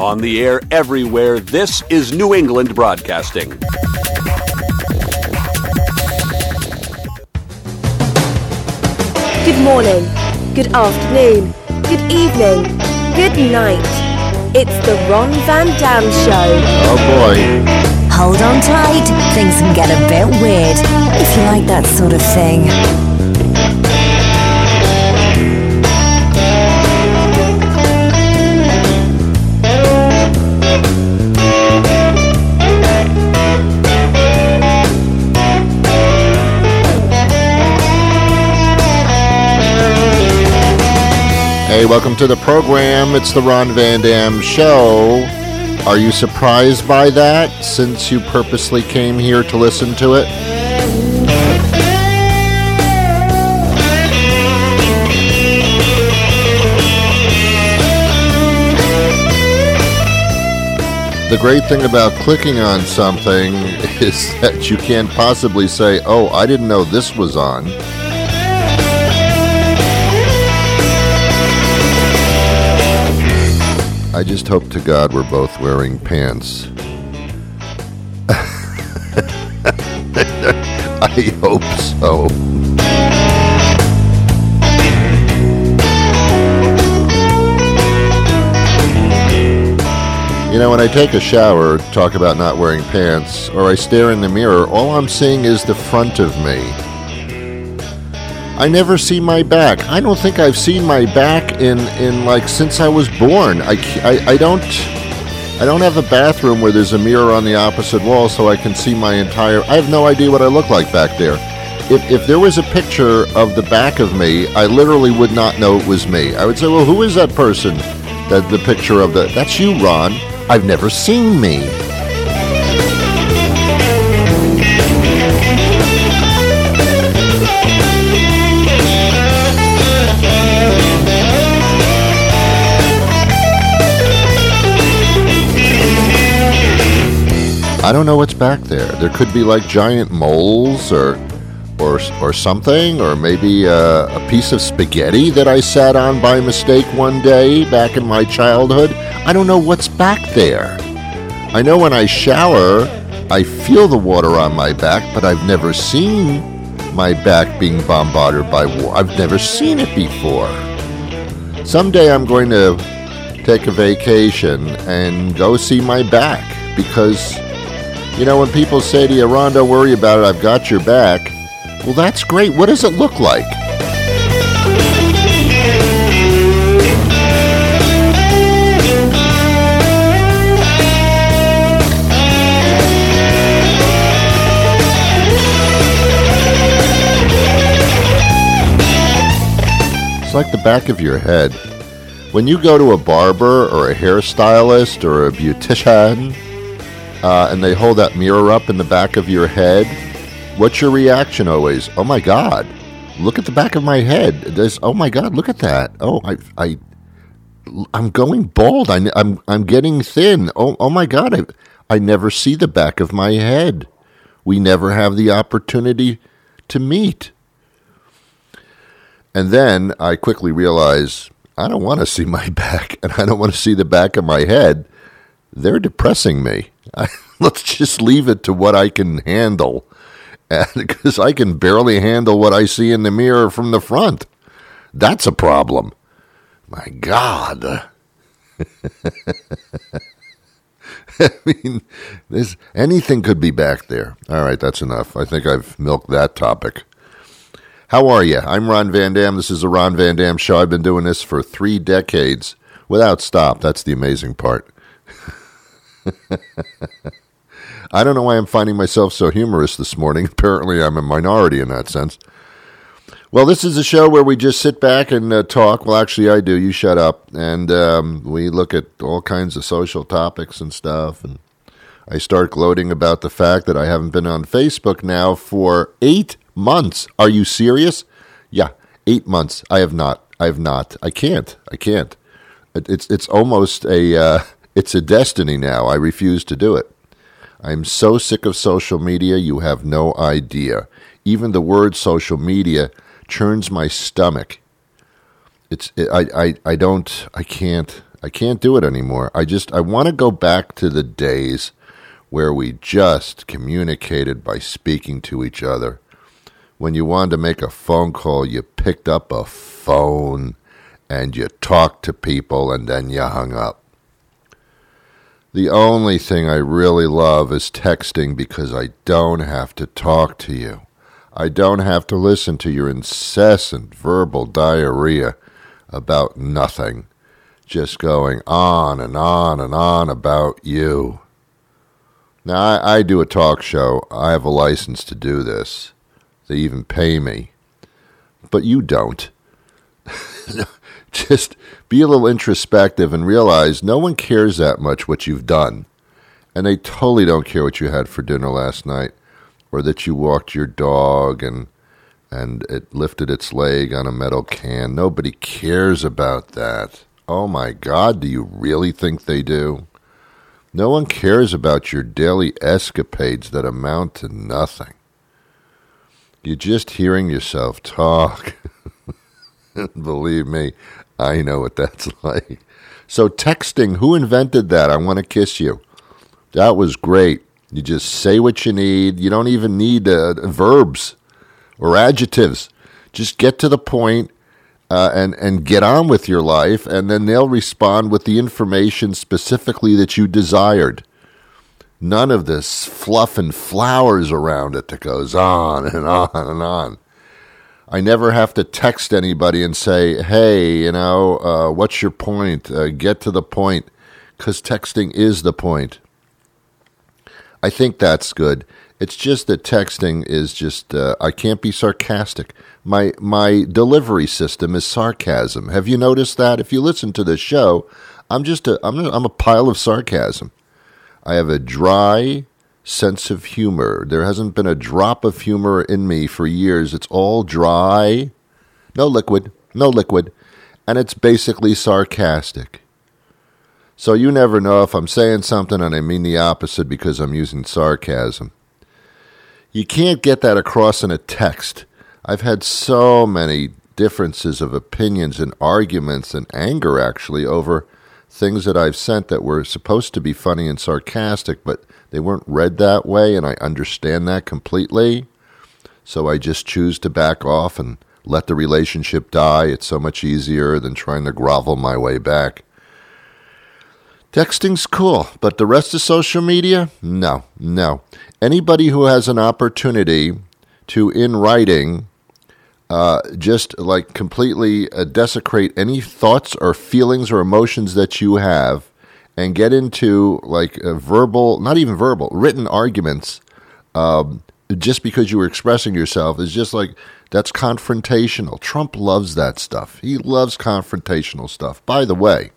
On the air everywhere, this is New England Broadcasting. Good morning, good afternoon, good evening, good night. It's the Ron Van Dam Show. Oh boy. Hold on tight, things can get a bit weird, if you like that sort of thing. Hey, welcome to the program. It's the Ron Van Dam Show. Are you surprised by that, since you purposely came here to listen to it? The great thing about clicking on something is that you can't possibly say, oh, I didn't know this was on. I just hope to God we're both wearing pants. I hope so. You know, when I take a shower, talk about not wearing pants, or I stare in the mirror, all I'm seeing is the front of me. I never see my back. I don't think I've seen my back in like since I was born. I don't have a bathroom where there's a mirror on the opposite wall so I can see my entire. I have no idea what I look like back there. If there was a picture of the back of me, I literally would not know it was me. I would say, well, who is that person? That the picture of that's you, Ron. I've never seen me. I don't know what's back there. There could be like giant moles or something, or maybe a piece of spaghetti that I sat on by mistake one day back in my childhood. I don't know what's back there. I know when I shower, I feel the water on my back, but I've never seen my back being bombarded by water. I've never seen it before. Someday I'm going to take a vacation and go see my back, because you know, when people say to you, Ron, don't worry about it, I've got your back. Well, that's great. What does it look like? It's like the back of your head. When you go to a barber or a hairstylist or a beautician, and they hold that mirror up in the back of your head, what's your reaction always? Oh my God, look at the back of my head. Oh my God, look at that. Oh, I'm going bald. I'm getting thin. Oh my God, I never see the back of my head. We never have the opportunity to meet. And then I quickly realize I don't want to see my back, and I don't want to see the back of my head. They're depressing me. Let's just leave it to what I can handle, because I can barely handle what I see in the mirror from the front. That's a problem. My God. I mean, anything could be back there. All right, that's enough. I think I've milked that topic. How are you? I'm Ron Van Dam. This is the Ron Van Dam Show. I've been doing this for 3 decades without stop. That's the amazing part. I don't know why I'm finding myself so humorous this morning. Apparently, I'm a minority in that sense. Well, this is a show where we just sit back and talk. Well, actually, I do. You shut up. And we look at all kinds of social topics and stuff. And I start gloating about the fact that I haven't been on Facebook now for 8 months. Are you serious? Yeah, 8 months. I have not. I can't. It's almost a... It's a destiny now. I refuse to do it. I'm so sick of social media, you have no idea. Even the word social media churns my stomach. I can't. I can't do it anymore. I want to go back to the days where we just communicated by speaking to each other. When you wanted to make a phone call, you picked up a phone and you talked to people and then you hung up. The only thing I really love is texting because I don't have to talk to you. I don't have to listen to your incessant verbal diarrhea about nothing, just going on and on and on about you. Now, I do a talk show. I have a license to do this. They even pay me. But you don't. Just be a little introspective and realize no one cares that much what you've done. And they totally don't care what you had for dinner last night, or that you walked your dog and it lifted its leg on a metal can. Nobody cares about that. Oh my God, do you really think they do? No one cares about your daily escapades that amount to nothing. You're just hearing yourself talk. Believe me, I know what that's like. So texting, who invented that? I want to kiss you. That was great. You just say what you need. You don't even need verbs or adjectives. Just get to the point and get on with your life, and then they'll respond with the information specifically that you desired. None of this fluff and flowers around it that goes on and on and on. I never have to text anybody and say, hey, what's your point? Get to the point, because texting is the point. I think that's good. It's just that texting is just, I can't be sarcastic. My delivery system is sarcasm. Have you noticed that? If you listen to this show, I'm a pile of sarcasm. I have a dry sense of humor. There hasn't been a drop of humor in me for years. It's all dry, no liquid, and it's basically sarcastic. So you never know if I'm saying something and I mean the opposite because I'm using sarcasm. You can't get that across in a text. I've had so many differences of opinions and arguments and anger, actually, over things that I've sent that were supposed to be funny and sarcastic, but they weren't read that way, and I understand that completely. So I just choose to back off and let the relationship die. It's so much easier than trying to grovel my way back. Texting's cool, but the rest of social media? No. Anybody who has an opportunity to, in writing, just like completely desecrate any thoughts or feelings or emotions that you have and get into like written arguments just because you were expressing yourself is just like, that's confrontational. Trump loves that stuff. He loves confrontational stuff. By the way,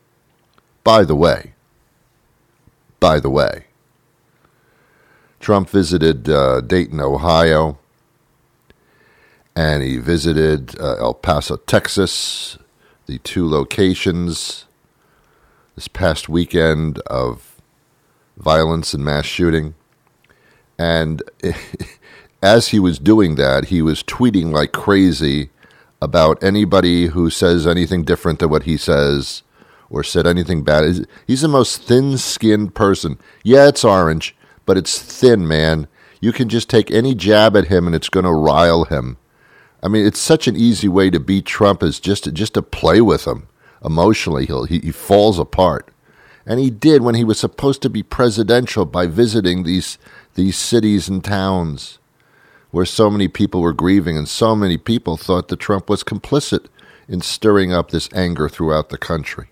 Trump visited Dayton, Ohio, and he visited El Paso, Texas, the two locations this past weekend of violence and mass shooting. And as he was doing that, he was tweeting like crazy about anybody who says anything different than what he says or said anything bad. He's the most thin-skinned person. Yeah, it's orange, but it's thin, man. You can just take any jab at him and it's going to rile him. I mean, it's such an easy way to beat Trump is just to play with him emotionally. He falls apart. And he did when he was supposed to be presidential by visiting these cities and towns where so many people were grieving and so many people thought that Trump was complicit in stirring up this anger throughout the country.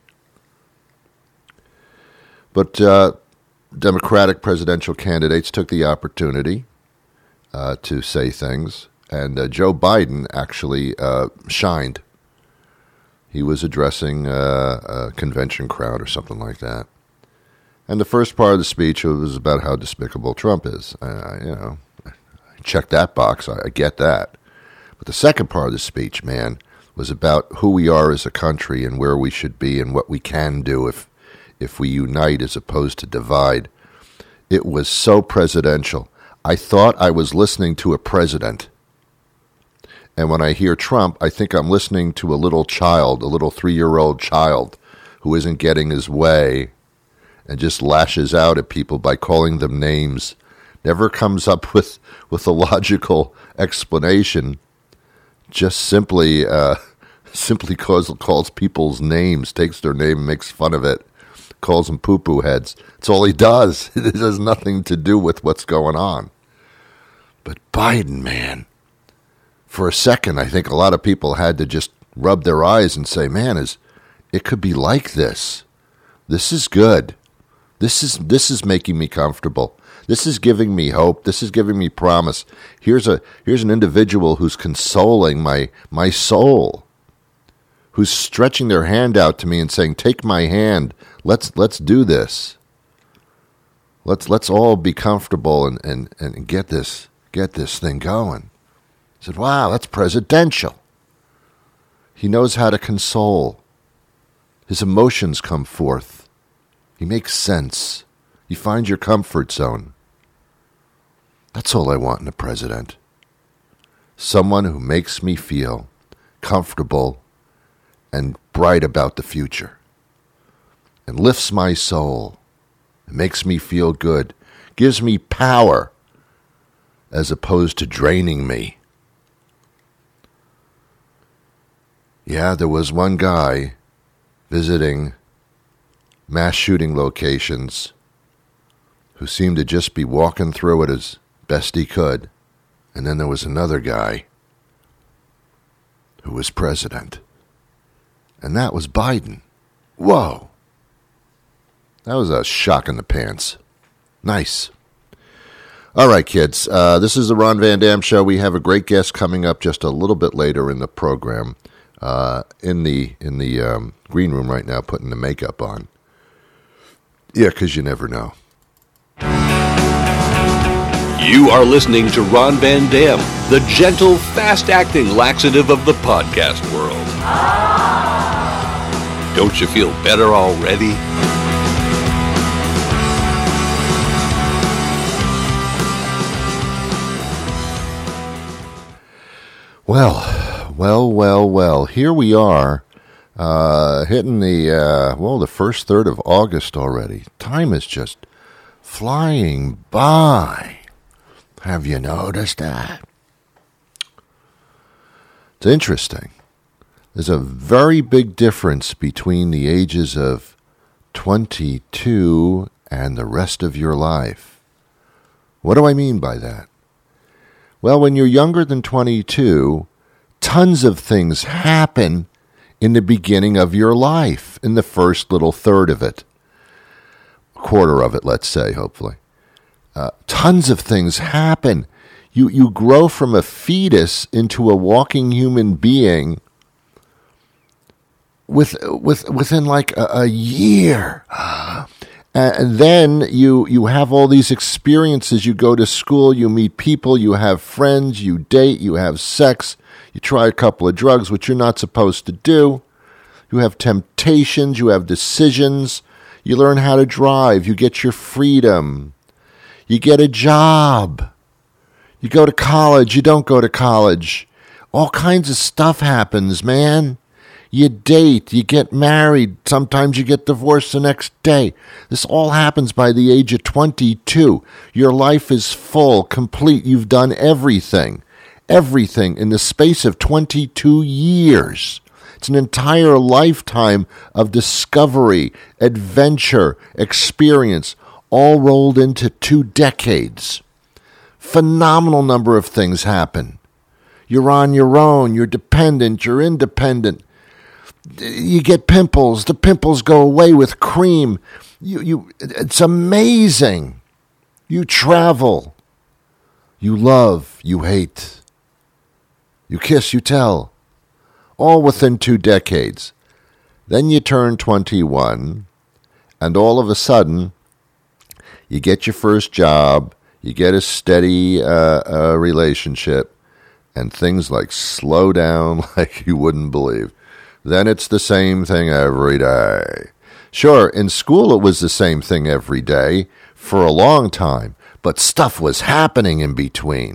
But Democratic presidential candidates took the opportunity to say things, and Joe Biden actually shined. He was addressing a convention crowd or something like that. And the first part of the speech was about how despicable Trump is. I check that box. I get that. But the second part of the speech, man, was about who we are as a country and where we should be and what we can do if we unite as opposed to divide. It was so presidential. I thought I was listening to a president. And when I hear Trump, I think I'm listening to a little child, a little 3-year-old child who isn't getting his way and just lashes out at people by calling them names, never comes up with a logical explanation, just simply calls people's names, takes their name and makes fun of it, calls them poo-poo heads. That's all he does. It has nothing to do with what's going on. But Biden, man, for a second, I think a lot of people had to just rub their eyes and say, man, it could be like this. This is good. This is making me comfortable. This is giving me hope. This is giving me promise. Here's an individual who's consoling my soul, who's stretching their hand out to me and saying, take my hand. Let's do this. Let's all be comfortable and get this thing going. I said, wow, that's presidential. He knows how to console. His emotions come forth. He makes sense. You find your comfort zone. That's all I want in a president. Someone who makes me feel comfortable and bright about the future, and lifts my soul, and makes me feel good, gives me power, as opposed to draining me. Yeah, there was one guy visiting mass shooting locations who seemed to just be walking through it as best he could. And then there was another guy who was president. And that was Biden. Whoa. That was a shock in the pants. Nice. All right, kids. This is the Ron Van Dam Show. We have a great guest coming up just a little bit later in the program. In the green room right now, putting the makeup on. Yeah, because you never know. You are listening to Ron Van Dam, the gentle, fast-acting laxative of the podcast world. Don't you feel better already? Well. Here we are, hitting the first third of August already. Time is just flying by. Have you noticed that? It's interesting. There's a very big difference between the ages of 22 and the rest of your life. What do I mean by that? Well, when you're younger than 22, tons of things happen in the beginning of your life, in the first little third of it, quarter of it, let's say, hopefully. Tons of things happen. You grow from a fetus into a walking human being within like a year. And then you have all these experiences. You go to school, you meet people, you have friends, you date, you have sex, you try a couple of drugs, which you're not supposed to do. You have temptations, you have decisions, you learn how to drive, you get your freedom, you get a job, you go to college, you don't go to college. All kinds of stuff happens, man. You date, you get married, sometimes you get divorced the next day. This all happens by the age of 22. Your life is full, complete. You've done everything in the space of 22 years. It's an entire lifetime of discovery, adventure, experience, all rolled into 2 decades. Phenomenal number of things happen. You're on your own, you're dependent, you're independent. You get pimples. The pimples go away with cream. It's amazing. You travel. You love. You hate. You kiss. You tell. All within 2 decades. Then you turn 21, and all of a sudden, you get your first job. You get a steady relationship, and things like slow down like you wouldn't believe. Then it's the same thing every day. Sure, in school it was the same thing every day for a long time, but stuff was happening in between.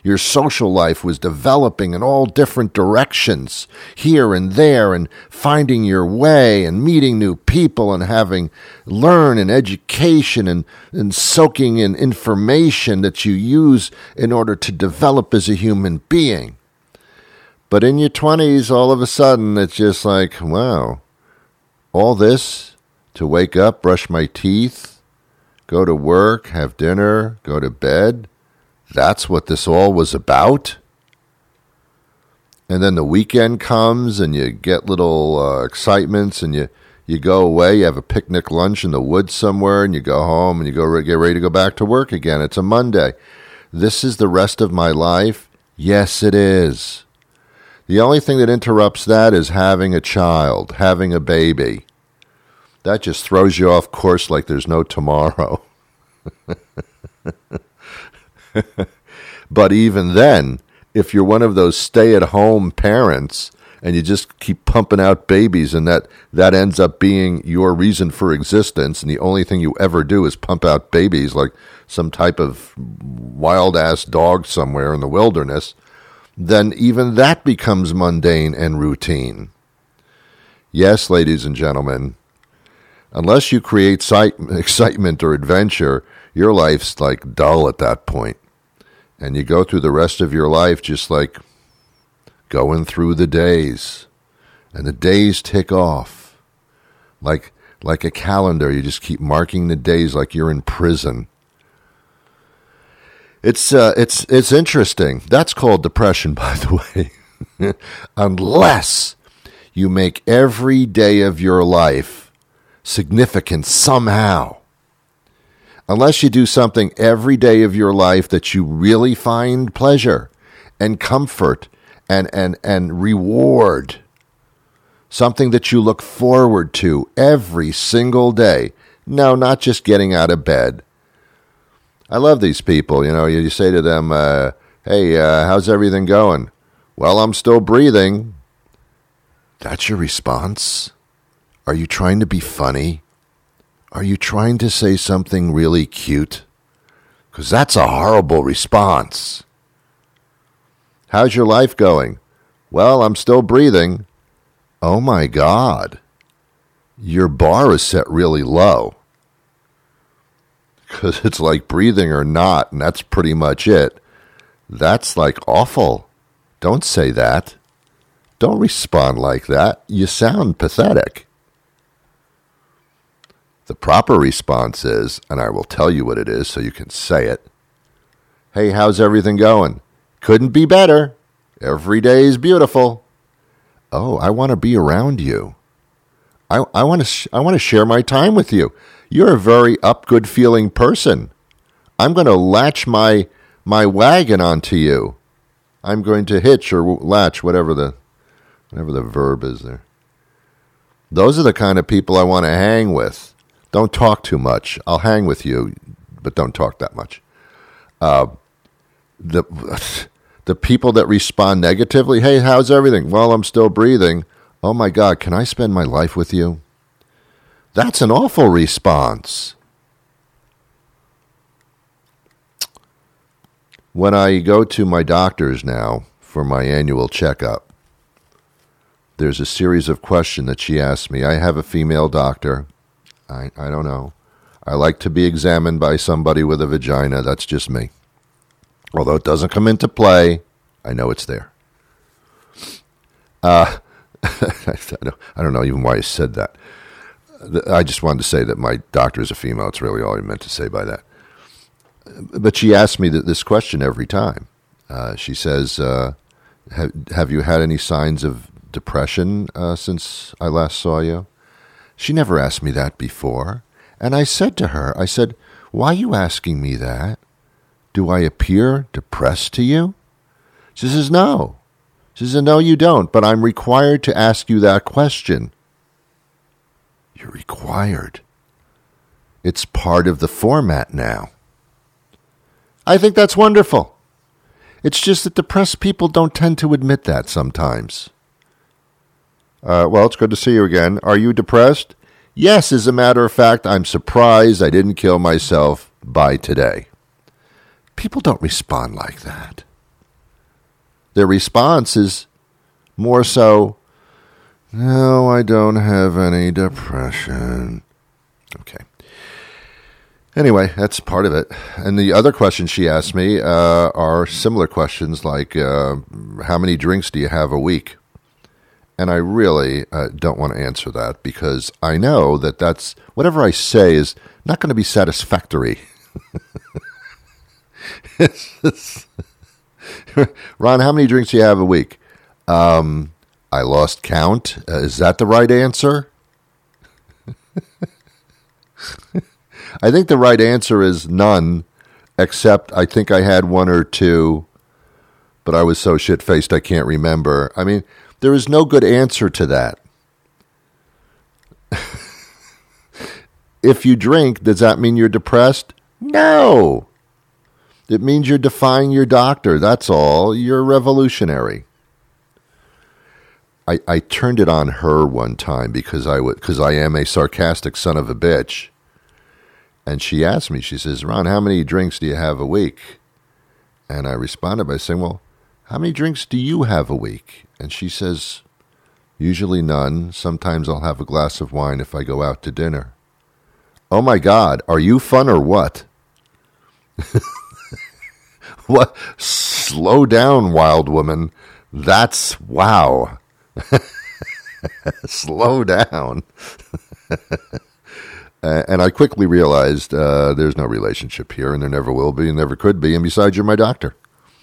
Your social life was developing in all different directions, here and there, and finding your way and meeting new people and having learn and education and soaking in information that you use in order to develop as a human being. But in your 20s, all of a sudden, it's just like, wow, all this to wake up, brush my teeth, go to work, have dinner, go to bed. That's what this all was about? And then the weekend comes and you get little excitements and you go away, you have a picnic lunch in the woods somewhere and you go home and you get ready to go back to work again. It's a Monday. This is the rest of my life? Yes, it is. The only thing that interrupts that is having a child, having a baby. That just throws you off course like there's no tomorrow. But even then, if you're one of those stay-at-home parents and you just keep pumping out babies and that ends up being your reason for existence and the only thing you ever do is pump out babies like some type of wild-ass dog somewhere in the wilderness, then even that becomes mundane and routine. Yes, ladies and gentlemen, unless you create excitement or adventure, your life's like dull at that point. And you go through the rest of your life just like going through the days. And the days tick off. Like a calendar, you just keep marking the days like you're in prison. It's interesting. That's called depression, by the way. Unless you make every day of your life significant somehow. Unless you do something every day of your life that you really find pleasure and comfort and reward. Something that you look forward to every single day. No, not just getting out of bed. I love these people. You know, you say to them, hey, how's everything going? Well, I'm still breathing. That's your response? Are you trying to be funny? Are you trying to say something really cute? Because that's a horrible response. How's your life going? Well, I'm still breathing. Oh my God. Your bar is set really low. Because it's like breathing or not, and that's pretty much it. That's like awful. Don't say that. Don't respond like that. You sound pathetic. The proper response is, and I will tell you what it is so you can say it. Hey, how's everything going? Couldn't be better. Every day is beautiful. Oh, I want to be around you. I want to share my time with you. You're a very good feeling person. I'm going to latch my wagon onto you. I'm going to hitch or latch, whatever the verb is there. Those are the kind of people I want to hang with. Don't talk too much. I'll hang with you, but don't talk that much. The people that respond negatively, hey, how's everything? Well, I'm still breathing. Oh my God, can I spend my life with you? That's an awful response. When I go to my doctors now for my annual checkup, there's a series of questions that she asks me. I have a female doctor. I don't know. I like to be examined by somebody with a vagina. That's just me. Although it doesn't come into play, I know it's there. I don't know even why I said that. I just wanted to say that my doctor is a female. It's really all I meant to say by that. But she asks me this question every time. She says, have you had any signs of depression since I last saw you? She never asked me that before. And I said to her, why are you asking me that? Do I appear depressed to you? She says, no. She says, no, you don't, but I'm required to ask you that question. You're required. It's part of the format now. I think that's wonderful. It's just that depressed people don't tend to admit that sometimes. Well, it's good to see you again. Are you depressed? Yes, as a matter of fact, I'm surprised I didn't kill myself by today. People don't respond like that. Their response is more so, no, I don't have any depression. Okay. Anyway, that's part of it. And the other questions she asked me are similar questions like, how many drinks do you have a week? And I really don't want to answer that because I know that that's, whatever I say is not going to be satisfactory. Ron, how many drinks do you have a week? I lost count. Is that the right answer? I think the right answer is none, except I think I had one or two, but I was so shit-faced I can't remember. I mean, there is no good answer to that. If you drink, does that mean you're depressed? No. It means you're defying your doctor. That's all. You're revolutionary. I turned it on her one time because I am a sarcastic son of a bitch. And she asked me, she says, Ron, how many drinks do you have a week? And I responded by saying, well, how many drinks do you have a week? And she says, usually none. Sometimes I'll have a glass of wine if I go out to dinner. Oh my God, are you fun or what? What? Slow down, wild woman. That's wow. Slow down. And I quickly realized there's no relationship here, and there never will be, and never could be. And besides, you're my doctor.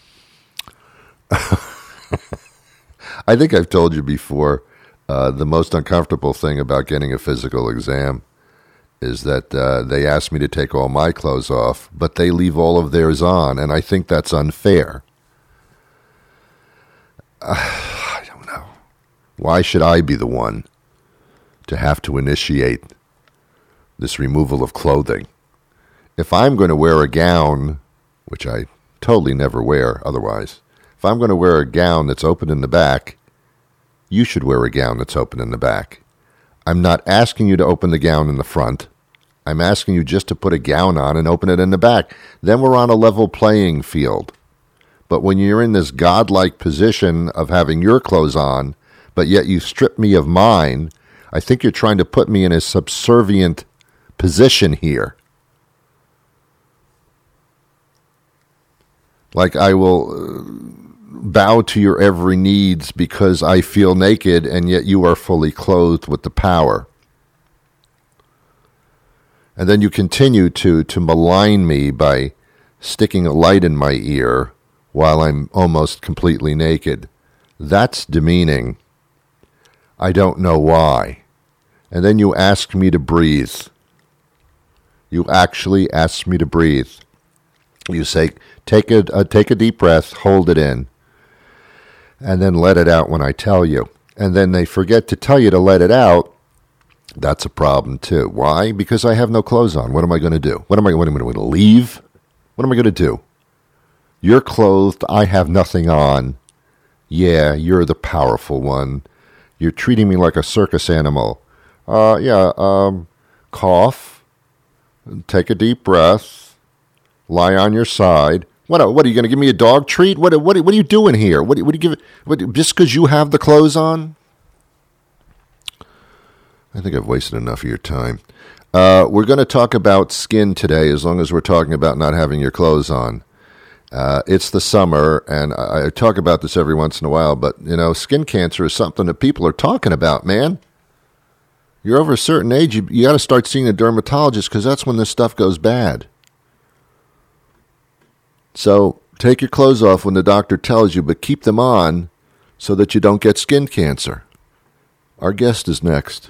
I think I've told you before, the most uncomfortable thing about getting a physical exam is that they ask me to take all my clothes off, but they leave all of theirs on, and I think that's unfair. I don't know. Why should I be the one to have to initiate this removal of clothing? If I'm going to wear a gown, which I totally never wear otherwise, if I'm going to wear a gown that's open in the back, you should wear a gown that's open in the back. I'm not asking you to open the gown in the front. I'm asking you just to put a gown on and open it in the back. Then we're on a level playing field. But when you're in this godlike position of having your clothes on, but yet you strip me of mine, I think you're trying to put me in a subservient position here. Like I will bow to your every needs because I feel naked and yet you are fully clothed with the power. And then you continue to malign me by sticking a light in my ear while I'm almost completely naked. That's demeaning. I don't know why. And then you ask me to breathe. You actually ask me to breathe. You say, take a deep breath, hold it in, and then let it out when I tell you. And then they forget to tell you to let it out. That's a problem too. Why? Because I have no clothes on. What am I going to do? What am I going to leave? What am I going to do? You're clothed. I have nothing on. Yeah, you're the powerful one. You're treating me like a circus animal. Cough. Take a deep breath. Lie on your side. What are you going to give me a dog treat? What are you doing here? What do you give? Just because you have the clothes on? I think I've wasted enough of your time. We're going to talk about skin today, as long as we're talking about not having your clothes on. It's the summer, and I talk about this every once in a while, but, skin cancer is something that people are talking about, man. You're over a certain age, you got to start seeing a dermatologist because that's when this stuff goes bad. So take your clothes off when the doctor tells you, but keep them on so that you don't get skin cancer. Our guest is next.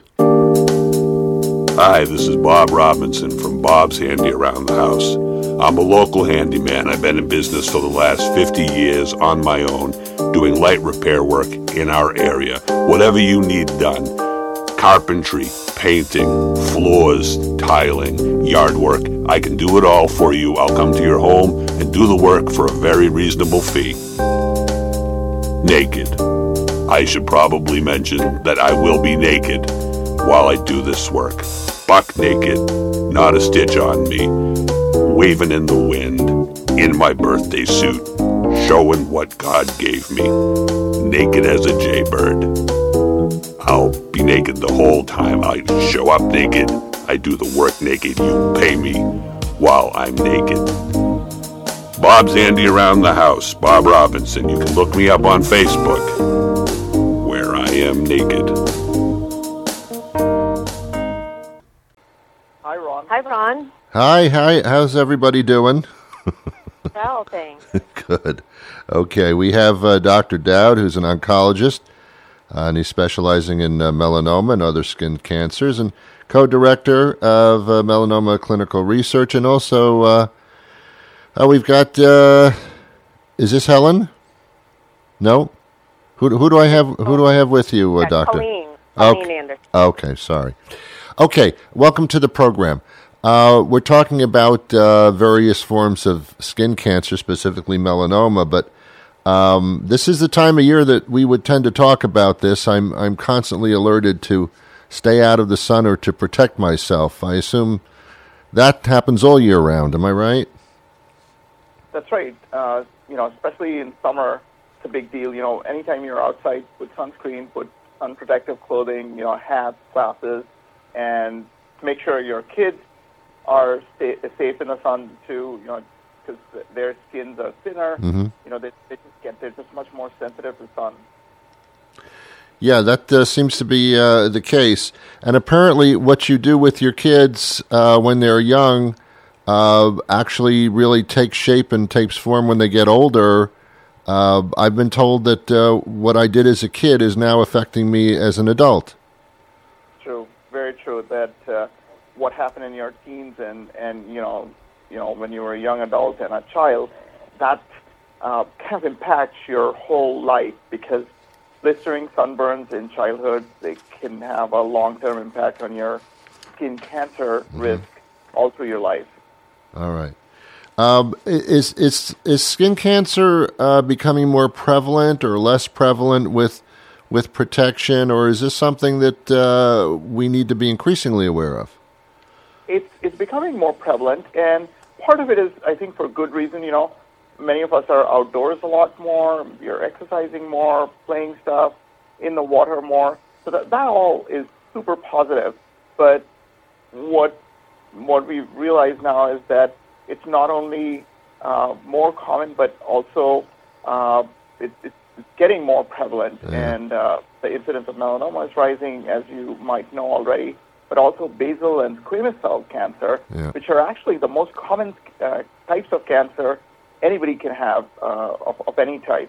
Hi, this is Bob Robinson from Bob's Handy Around the House. I'm a local handyman. I've been in business for the last 50 years on my own, doing light repair work in our area. Whatever you need done. Carpentry, painting, floors, tiling, yard work. I can do it all for you. I'll come to your home and do the work for a very reasonable fee. Naked. I should probably mention that I will be naked while I do this work. Buck naked, not a stitch on me, waving in the wind, in my birthday suit, showing what God gave me. Naked as a jaybird. I'll be naked the whole time. I show up naked. I do the work naked. You pay me while I'm naked. Bob's Andy Around the House, Bob Robinson. You can look me up on Facebook, where I am naked. Hi, Ron. Hi, Ron. Hi. How's everybody doing? Well, thanks. Good. Okay, we have Dr. Dowd, who's an oncologist, and he's specializing in melanoma and other skin cancers, and co-director of melanoma clinical research, and also we've got. Is this Helen? No. Who do I have? Who do I have with you, Doctor? Colleen Anderson. Okay, sorry. Okay, welcome to the program. We're talking about various forms of skin cancer, specifically melanoma, but this is the time of year that we would tend to talk about this. I'm constantly alerted to stay out of the sun or to protect myself. I assume that happens all year round. Am I right? That's right. Especially in summer, it's a big deal. Anytime you're outside, put sunscreen, put sun protective clothing, hats, glasses, and make sure your kids are safe in the sun too, because their skins are thinner. Mm-hmm. They're just much more sensitive to sun. Yeah, that seems to be the case. And apparently what you do with your kids when they're young actually really takes shape and takes form when they get older. I've been told that what I did as a kid is now affecting me as an adult. True, very true. That what happened in your teens and when you were a young adult and a child, that kind of impacts your whole life, because blistering sunburns in childhood, they can have a long-term impact on your skin cancer risk all through your life. All right. Is skin cancer becoming more prevalent or less prevalent with protection, or is this something that we need to be increasingly aware of? It's becoming more prevalent, and part of it is, I think, for good reason. Many of us are outdoors a lot more. You're exercising more, playing stuff in the water more. So that all is super positive. But what we realize now is that it's not only more common, but also it's getting more prevalent. Yeah. And the incidence of melanoma is rising, as you might know already, but also basal and squamous cell cancer, which are actually the most common types of cancer anybody can have of any type.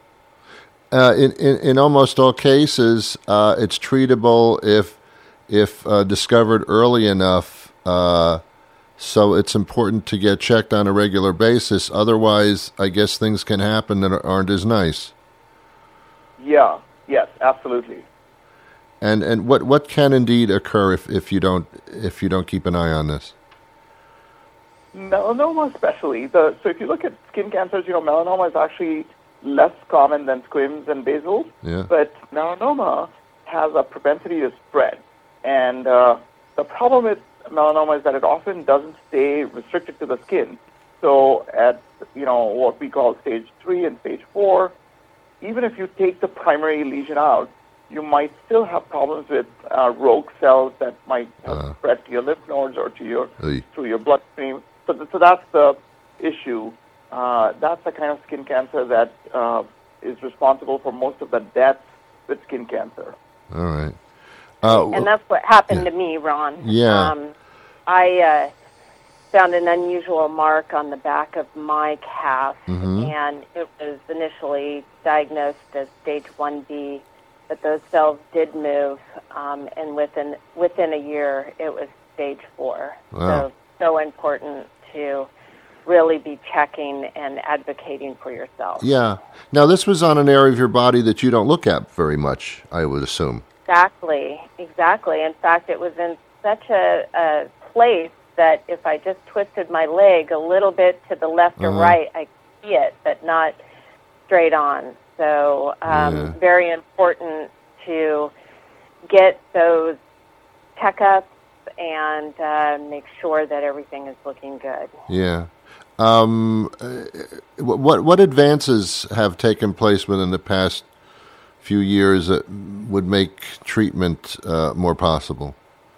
In almost all cases, it's treatable if discovered early enough. So it's important to get checked on a regular basis. Otherwise, I guess things can happen that aren't as nice. Yeah. Yes. Absolutely. And what can indeed occur if you don't keep an eye on this? Melanoma especially. So if you look at skin cancers, melanoma is actually less common than squamous and basal. Yeah. But melanoma has a propensity to spread. And the problem with melanoma is that it often doesn't stay restricted to the skin. So at what we call stage 3 and stage 4, even if you take the primary lesion out, you might still have problems with rogue cells that might have spread to your lymph nodes or to through your bloodstream. So that's the issue. That's the kind of skin cancer that is responsible for most of the deaths with skin cancer. All right. And that's what happened to me, Ron. Yeah. I found an unusual mark on the back of my calf, and it was initially diagnosed as stage 1B, but those cells did move, and within a year, it was stage 4. Wow. So important to really be checking and advocating for yourself. Yeah. Now, this was on an area of your body that you don't look at very much, I would assume. Exactly. In fact, it was in such a place that if I just twisted my leg a little bit to the left or right, I could see it, but not straight on. So very important to get those checkups and make sure that everything is looking good. Yeah. What advances have taken place within the past few years that would make treatment more possible?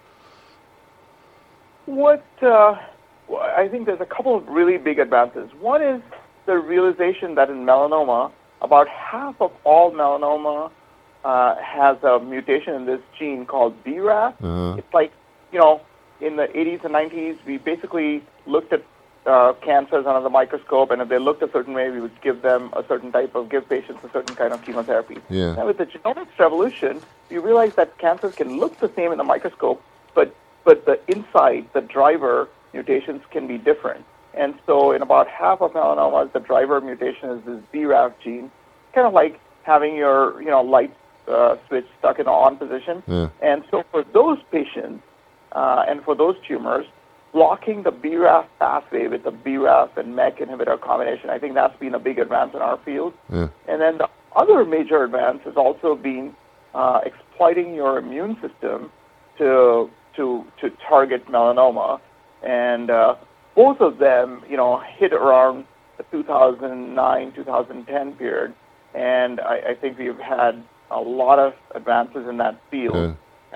I think there's a couple of really big advances. One is the realization that in melanoma, about half of all melanoma has a mutation in this gene called BRAF. It's like, in the 80s and 90s, we basically looked at cancers under the microscope, and if they looked a certain way, we would give patients a certain kind of chemotherapy. Yeah. Now, with the genomics revolution, we realized that cancers can look the same in the microscope, but the inside, the driver mutations can be different. And so in about half of melanomas, the driver mutation is this BRAF gene, kind of like having your light switch stuck in the on position. Yeah. And so for those patients and for those tumors, blocking the BRAF pathway with the BRAF and MEK inhibitor combination, I think that's been a big advance in our field. Yeah. And then the other major advance has also been exploiting your immune system to target melanoma. And both of them, hit around the 2009-2010 period. And I think we've had a lot of advances in that field,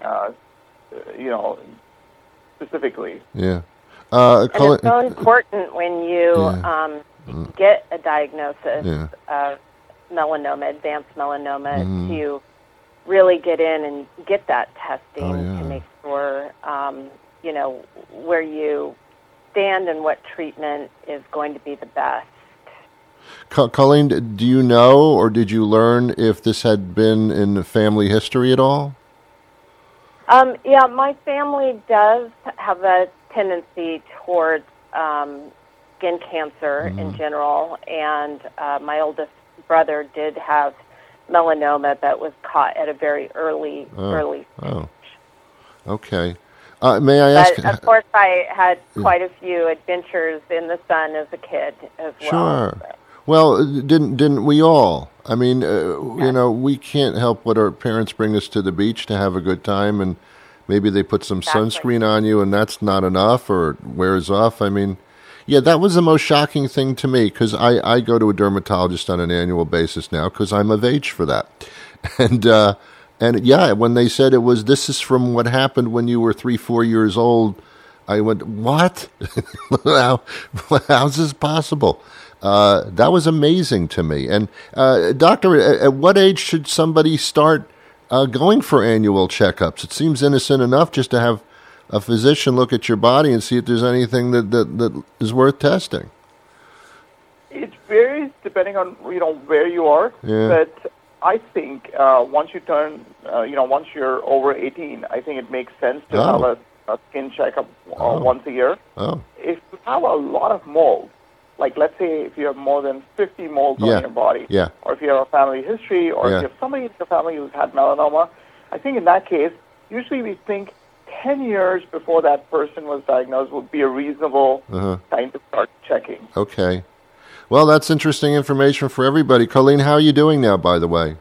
specifically. Yeah. And it's so important when you get a diagnosis of melanoma, advanced melanoma, to really get in and get that testing to make sure, where you stand and what treatment is going to be the best. Colleen, do you know or did you learn if this had been in the family history at all? Yeah, my family does have a tendency towards skin cancer in general, and my oldest brother did have melanoma that was caught at a very early stage. Oh, okay. May I ask? But of course, I had quite a few adventures in the sun as a kid as well. Sure. Well, didn't we all? I mean, we can't help what our parents bring us to the beach to have a good time, and maybe they put some sunscreen on you, and that's not enough or wears off. I mean, yeah, that was the most shocking thing to me, because I go to a dermatologist on an annual basis now because I'm of age for that. And yeah, when they said this is from what happened when you were 3-4 years old, I went, what? How's this possible? That was amazing to me. And doctor, at what age should somebody start going for annual checkups? It seems innocent enough just to have a physician look at your body and see if there's anything that is worth testing. It varies depending on where you are, but I think once you turn, once you're over 18, I think it makes sense to have a skin checkup once a year. Oh. If you have a lot of mold, like let's say if you have more than 50 molds on your body, or if you have a family history, or if you have somebody in your family who's had melanoma, I think in that case, usually we think 10 years before that person was diagnosed would be a reasonable time to start checking. Okay. Well, that's interesting information for everybody. Colleen, how are you doing now, by the way?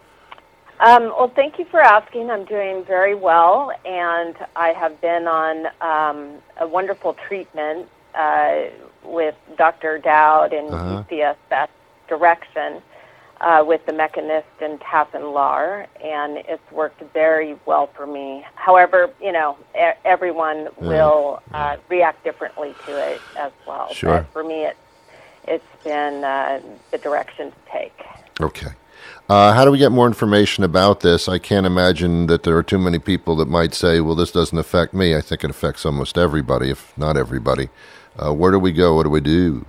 Well, thank you for asking. I'm doing very well, and I have been on a wonderful treatment with Dr. Dowd and UCSF direction with the Mekinist and Tafinlar, and it's worked very well for me. However, everyone will react differently to it as well. Sure. But for me, it's been the direction to take. Okay. How do we get more information about this? I can't imagine that there are too many people that might say, well, this doesn't affect me. I think it affects almost everybody, if not everybody. Where do we go? What do we do?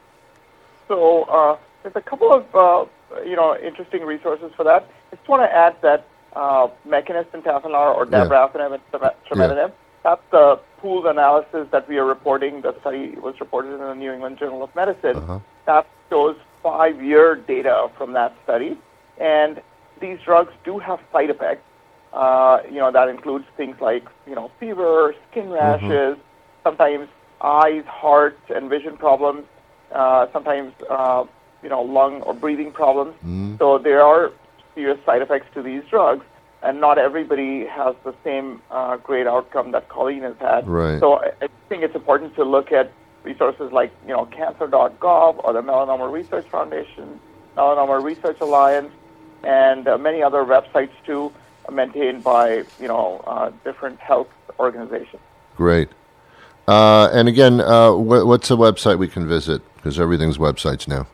So there's a couple of interesting resources for that. I just want to add that Mekinist and Tafinlar, or dabrafenib and trametinib, that's the pooled analysis that we are reporting. The study was reported in the New England Journal of Medicine. That shows 5-year data from that study. And these drugs do have side effects. That includes things like, fever, skin rashes, sometimes eyes, heart, and vision problems, sometimes, lung or breathing problems. So there are serious side effects to these drugs, and not everybody has the same great outcome that Colleen has had. Right. So I think it's important to look at resources like, cancer.gov or the Melanoma Research Foundation, Melanoma Research Alliance, and many other websites too, maintained by, different health organizations. Great. And again, what's a website we can visit? Because everything's websites now.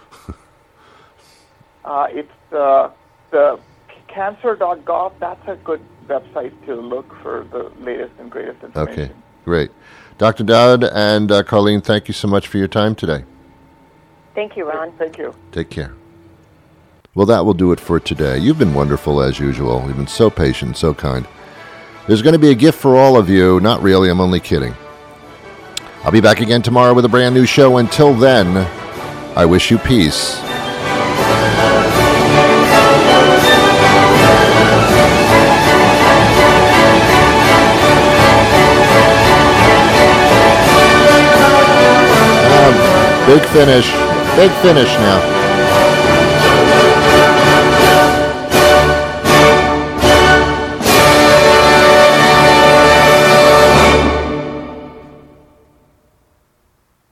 It's the cancer.gov. That's a good website to look for the latest and greatest information. Okay, great. Dr. Dowd and Carlene, thank you so much for your time today. Thank you, Ron. Thank you. Take care. Well, that will do it for today. You've been wonderful as usual. You've been so patient, so kind. There's going to be a gift for all of you. Not really, I'm only kidding. I'll be back again tomorrow with a brand new show. Until then, I wish you peace. Big finish now.